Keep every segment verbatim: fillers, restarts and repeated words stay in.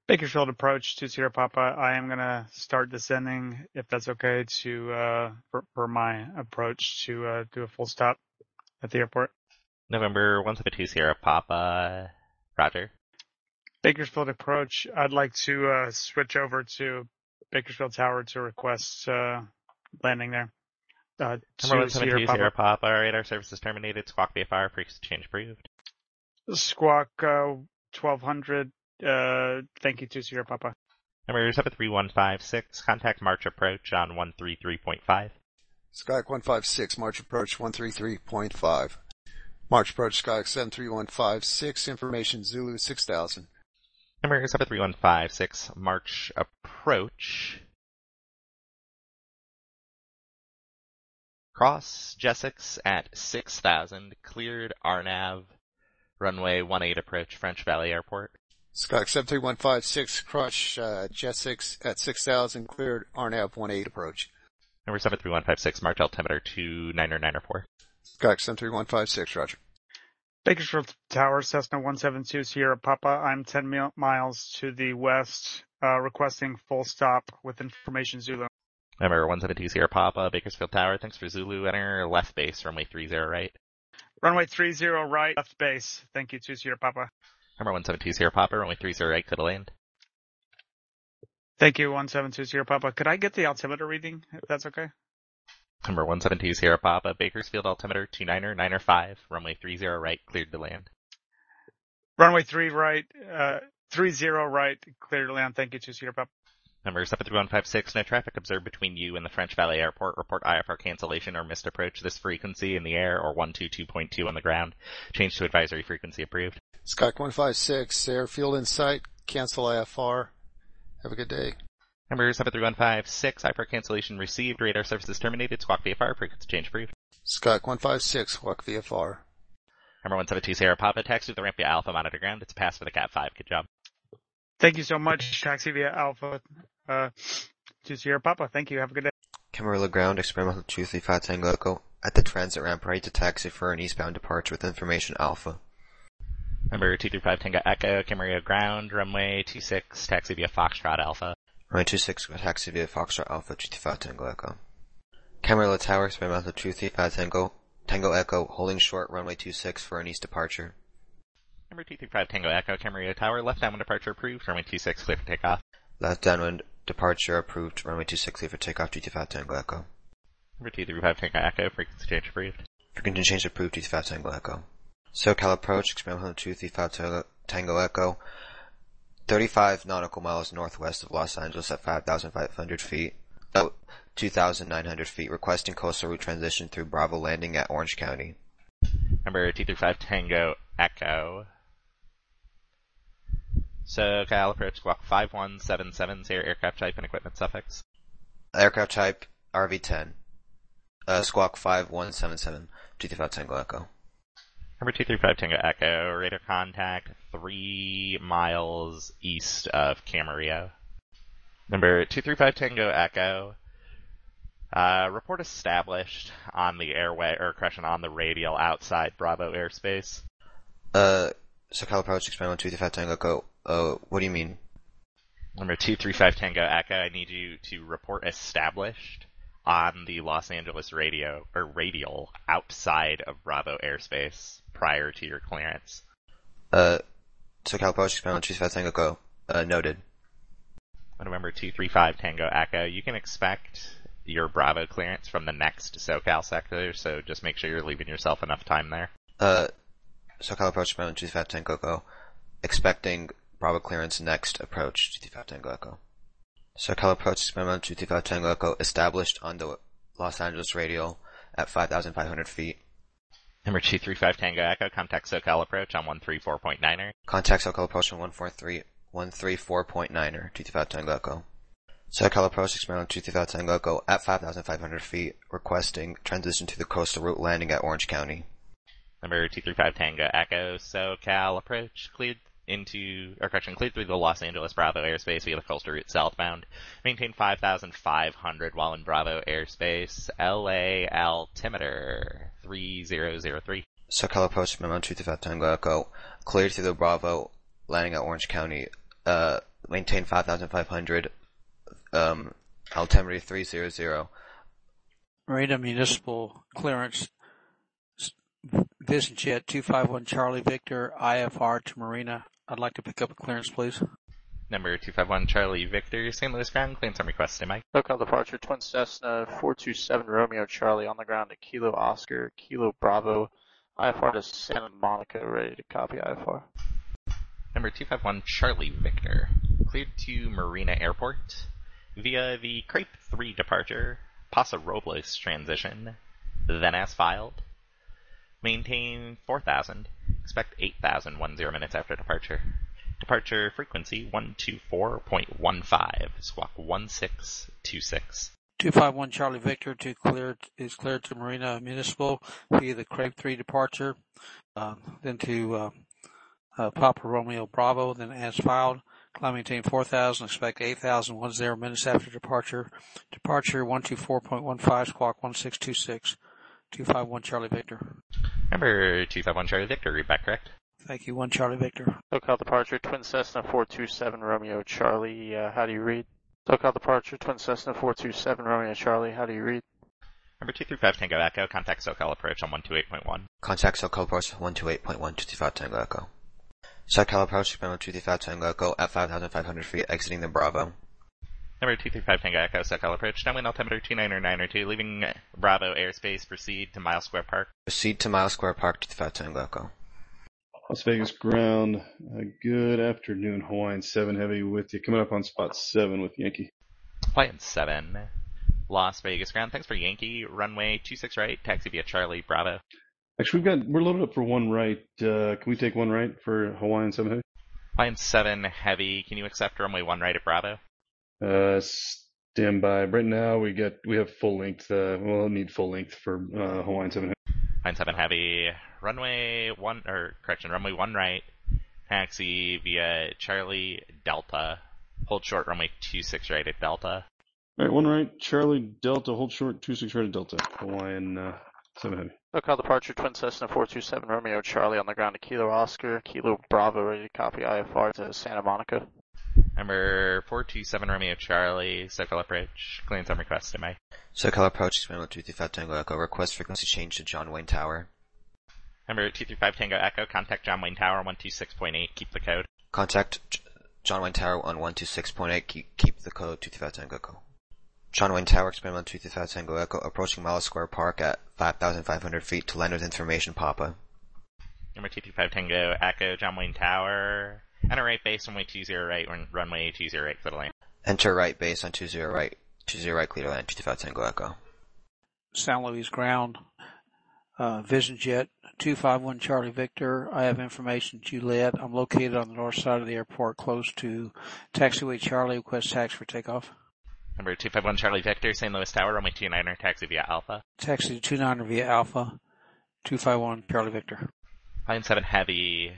Bakersfield approach to Sierra Papa. I am going to start descending, if that's okay, to uh, for, for my approach to uh, do a full stop at the airport. November one seven two Sierra Papa. Roger. Bakersfield approach. I'd like to uh, switch over to Bakersfield Tower to request uh, landing there. Uh, Number one to seven Sierra two Papa. Sierra Papa. Radar service is terminated. Squawk V F R. Frequency change approved. Squawk uh, twelve hundred. Uh, thank you to Sierra Papa. Number seven three one five six. Contact March approach on one three three point five. Skyhawk one five six, March approach one three three point five. March approach Skyhawk seven three one five six, information Zulu six thousand. Number seven three one five six, March approach. Cross Jessex at six thousand, cleared R NAV, runway one eight approach, French Valley Airport. Skyhawk seven three one five six, Crush, uh, Jessex at six thousand, cleared R NAV one eight approach. Number seven three one five six, March altimeter two nine nine four. Skyhawk seven three one five six, roger. Bakersfield Tower, Cessna one seven two Sierra Papa. I'm ten mil- miles to the west, uh, requesting full stop with information Zulu. Number one seven two Sierra Papa, Bakersfield Tower, thanks for Zulu, enter left base, runway three zero right. Runway three zero right, left base. Thank you to Sierra Papa. Number one seven two Sierra Papa, runway three zero right, clear to land. Thank you, one seven two Sierra Papa. Could I get the altimeter reading, if that's okay? Number one seven two Sierra Papa, Bakersfield altimeter two nine nine five, runway three zero right, cleared to land. Runway three right, uh, three zero right, clear to land. Thank you to Sierra Papa. Number seven three one five six, no traffic observed between you and the French Valley Airport. Report I F R cancellation or missed approach this frequency in the air or one two two point two on the ground. Change to advisory frequency approved. Skyhawk one five six, airfield in sight, cancel I F R. Have a good day. Number seven three one five six, I F R cancellation received, radar services terminated, Squawk V F R, frequency change approved. Skyhawk one five six, Squawk V F R. Number one seven two Sierra Papa, taxi to the ramp via Alpha monitor ground. It's a pass for the Cat five. Good job. Thank you so much, taxi via Alpha, uh, to Sierra Papa. Thank you. Have a good day. Camarillo ground, experimental two three five Tango Echo. At the transit ramp, ready to taxi for an eastbound departure with information Alpha. Number two three five Tango Echo, Camarillo ground, runway two six, taxi via Foxtrot Alpha. Runway two six, taxi via Foxtrot Alpha, two three five Tango Echo. Camarillo Tower, experimental two three five Tango, Tango Echo, holding short, runway two six for an east departure. Number two three five Tango Echo, Camarillo Tower, left downwind departure approved, runway two six, clear for takeoff. Left downwind departure approved, runway two six, clear for takeoff, two three five Tango Echo. Number two three five Tango Echo, frequency change approved. Frequency change approved, two three five Tango Echo. SoCal approach, experimental two three five Tango Echo, thirty-five nautical miles northwest of Los Angeles at five thousand five hundred feet, oh, two thousand nine hundred feet, requesting coastal route transition through Bravo landing at Orange County. Number two three five Tango Echo. SoCal approach, squawk five one seven seven, say your aircraft type and equipment suffix. Aircraft type, R V ten. Uh, squawk five one seven seven, two three five Tango Echo. Number two three five Tango Echo, radar contact three miles east of Camarillo. Number two three five Tango Echo, uh, report established on the airway, or correction, on the radial outside Bravo airspace. Uh, SoCal approach, experimental two three five Tango Echo, uh, what do you mean? Number two three five Tango Echo, I need you to report established on the Los Angeles radio, or radial, outside of Bravo airspace prior to your clearance. Uh, SoCal approach, experimental two three five Tango Echo, uh, noted. November two three five Tango Echo, you can expect your Bravo clearance from the next SoCal sector, so just make sure you're leaving yourself enough time there. Uh, SoCal approach, experimental two three five Tango Echo, expecting Bravo clearance next approach, two three five Tango Echo. SoCal approach, experimental two three five Tango Echo, established on the Los Angeles radial at five thousand five hundred feet. Number two three five Tango Echo, contact SoCal approach on one three four point nine er. Contact SoCal approach on one four three, one three four point nine er, two three five Tango Echo. SoCal approach, experimental two three five Tango Echo, at five thousand five hundred feet, requesting transition to the coastal route landing at Orange County. Number two three five Tango Echo, SoCal approach, cleared into, or correction, cleared through the Los Angeles Bravo airspace via the coastal route southbound. Maintain five thousand five hundred while in Bravo airspace. L A altimeter three zero zero three. SoCal approach, experimental two three five Tango Echo, cleared through the Bravo, landing at Orange County. uh, maintain five thousand five hundred, um, altimeter three hundred. Marina Municipal Clearance, VisionJet two five one Charlie Victor, I F R to Marina. I'd like to pick up a clearance, please. Number two five one Charlie Victor, Saint Louis ground, clearance on request, Mike. Local departure, Twin Cessna four two seven Romeo Charlie on the ground to Kilo Oscar, Kilo Bravo, I F R to Santa Monica, ready to copy I F R. Number two five one Charlie Victor, cleared to Marina Airport via the Crepe three departure, Paso Robles transition, then as filed. Maintain four thousand, expect eight thousand ten minutes after departure. Departure frequency one two four point one five, squawk one six two six. two five one Charlie Victor to clear is cleared to Marina Municipal via the Crepe three departure, uh, then to uh, uh, Papa Romeo Bravo, then as filed. Climb maintain four thousand, expect eight thousand ten minutes after departure. Departure one two four point one five, squawk one six two six. two five one Charlie Victor. Number two five one Charlie Victor, read back correct. Thank you, one Charlie Victor. SoCal departure, Twin Cessna four two seven Romeo Charlie, uh, how do you read? SoCal departure, Twin Cessna four two seven Romeo Charlie, how do you read? Number two three five Tango Echo, contact SoCal approach on one two eight point one. Contact SoCal approach one two eight point one, two three five Tango Echo. SoCal approach, experimental two three five Tango Echo at five thousand five hundred feet, exiting the Bravo. Number two three five Tango Echo, SoCal approach, downwind altimeter two nine nine two, leaving Bravo airspace, proceed to Mile Square Park. Proceed to Mile Square Park, two three five Tango Echo. Las Vegas ground, uh, good afternoon, Hawaiian seven Heavy with you, coming up on spot seven with Yankee. Flight seven, Las Vegas ground, thanks for Yankee, runway two six right, taxi via Charlie Bravo. Actually, we've got, we're loaded up for one right, uh, can we take one right for Hawaiian seven Heavy? Flight seven Heavy, can you accept runway one right at Bravo? Uh, stand by. Right now we get, we have full length, uh, we'll need full length for, uh, Hawaiian seven Heavy. Flight seven Heavy, runway one, or correction, runway one right, taxi via Charlie Delta, hold short runway two six right at Delta. Alright, one right, Charlie Delta, hold short, two six right at Delta, Hawaiian, uh, seven Heavy. SoCal departure, Twin Cessna four two seven Romeo Charlie on the ground to Kilo Oscar, Kilo Bravo, ready to copy I F R to Santa Monica. Number four two seven Romeo Charlie, SoCal approach, clearance on request, am I? SoCal approach, experimental two three five Tango Echo, request frequency change to John Wayne Tower. Number two three five Tango Echo, contact John Wayne Tower one two six point eight, keep the code. Contact J- John Wayne Tower on one two six point eight, keep, keep the code two three five Tango Echo. John Wayne Tower, experimental two three five Tango Echo, approaching Mile Square Park at five thousand five hundred feet to land with information, Papa. Number two three five Tango Echo, John Wayne Tower, enter right base, runway two zero right, runway two zero right, clear to land. Enter right base on two zero right, two zero right, clear to land, two three five Tango Echo. San Luis ground, uh, VisionJet two five one Charlie Victor. I have information Juliet. I'm located on the north side of the airport, close to taxiway Charlie. Request taxi for takeoff. Number two five one Charlie Victor, Saint Louis Tower, runway two niner, taxi via Alpha. Taxi to two niner via Alpha, two five one Charlie Victor. Line seven Heavy,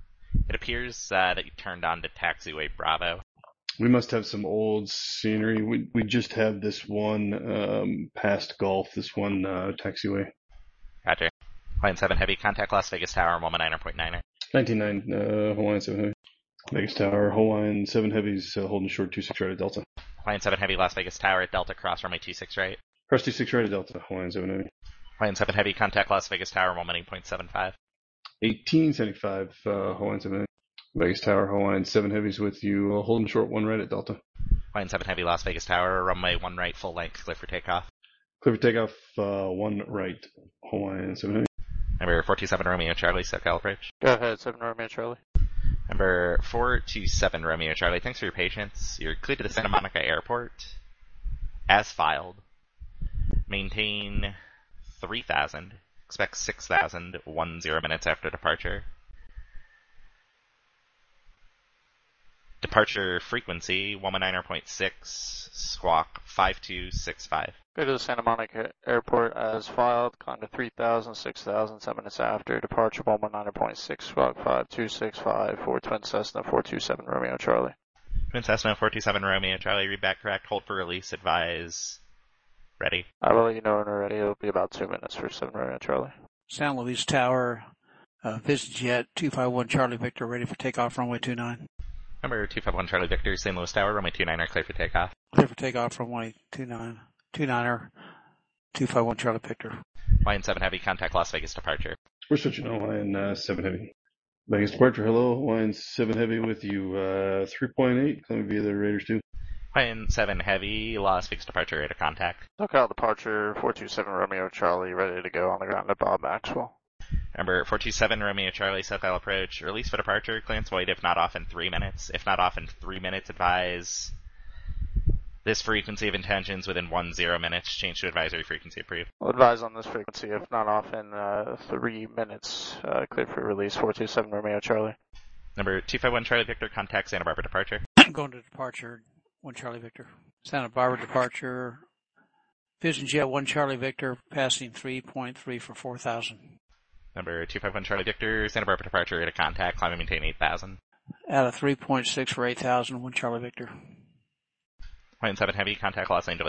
it appears uh, that you turned on to taxiway Bravo. We must have some old scenery. We we just have this one um, past golf, this one uh, taxiway. Roger. Line seven Heavy, contact Las Vegas Tower, one niner point niner. ninety-nine, uh, Hawaiian seven Heavy. Vegas Tower, Hawaiian seven Heavy's uh, holding short two six right at Delta. Line seven Heavy, Las Vegas Tower at Delta, cross runway two six right. Cross two six right at Delta, Hawaiian seven Heavy. Line seven Heavy, contact Las Vegas Tower, one nine point seven five. eighteen seventy-five, uh, Hawaiian seven Heavy. Vegas Tower, Hawaiian seven Heavy's with you, uh, holding short one right at Delta. Line seven Heavy, Las Vegas Tower, runway one right, full length, clear for takeoff. Clear for takeoff, uh, one right, Hawaiian seven Heavy. Number four two seven Romeo Charlie, SoCal approach. Go ahead, seven Romeo Charlie. Number four two seven Romeo Charlie, thanks for your patience. You're cleared to the Santa Monica Airport. As filed. Maintain three thousand. Expect six thousand ten minutes after departure. Departure frequency, one niner point six, squawk five two six five. Go to the Santa Monica Airport as filed, climb to three thousand, six thousand, ten minutes after, departure one niner point six, squawk five two six five for Twin Cessna four two seven Romeo Charlie. Twin Cessna four two seven Romeo Charlie, read back correct, hold for release, advise. Ready. I will let you know when we're ready. It'll be about two minutes for seven Romeo Charlie. San Luis Tower, uh, VisionJet two five one Charlie Victor, ready for takeoff, runway two nine. Number two five one Charlie Victor, Saint Louis Tower, runway two niner, clear for takeoff. Clear for takeoff from runway two nine, two niner, two five one Charlie Victor. Lion seven Heavy, contact Las Vegas departure. We're switching to Hawaiian uh, seven Heavy. Vegas departure, hello. Hawaiian seven Heavy with you, uh, three point eight, coming via the Raiders two. Lion seven Heavy, Las Vegas departure, radar contact. SoCal departure, four two seven Romeo Charlie, ready to go on the ground at Bob Maxwell. Number four two seven Romeo Charlie, SoCal approach, release for departure, clearance void if not off in three minutes. If not off in three minutes, advise this frequency of intentions within one zero minutes. Change to advisory frequency approved. We'll advise on this frequency if not off in uh, three minutes. Uh, clear for release, four two seven Romeo Charlie. Number two five one Charlie Victor, contact Santa Barbara departure. Going to departure, one Charlie Victor. Santa Barbara departure, Vision Jet one Charlie Victor, passing three point three for four thousand. Number two five one Charlie Victor, Santa Barbara departure, radar contact, climb and maintain eight thousand. Out of three point six for eight thousand, one Charlie Victor. Lion seven Heavy, contact Los Angeles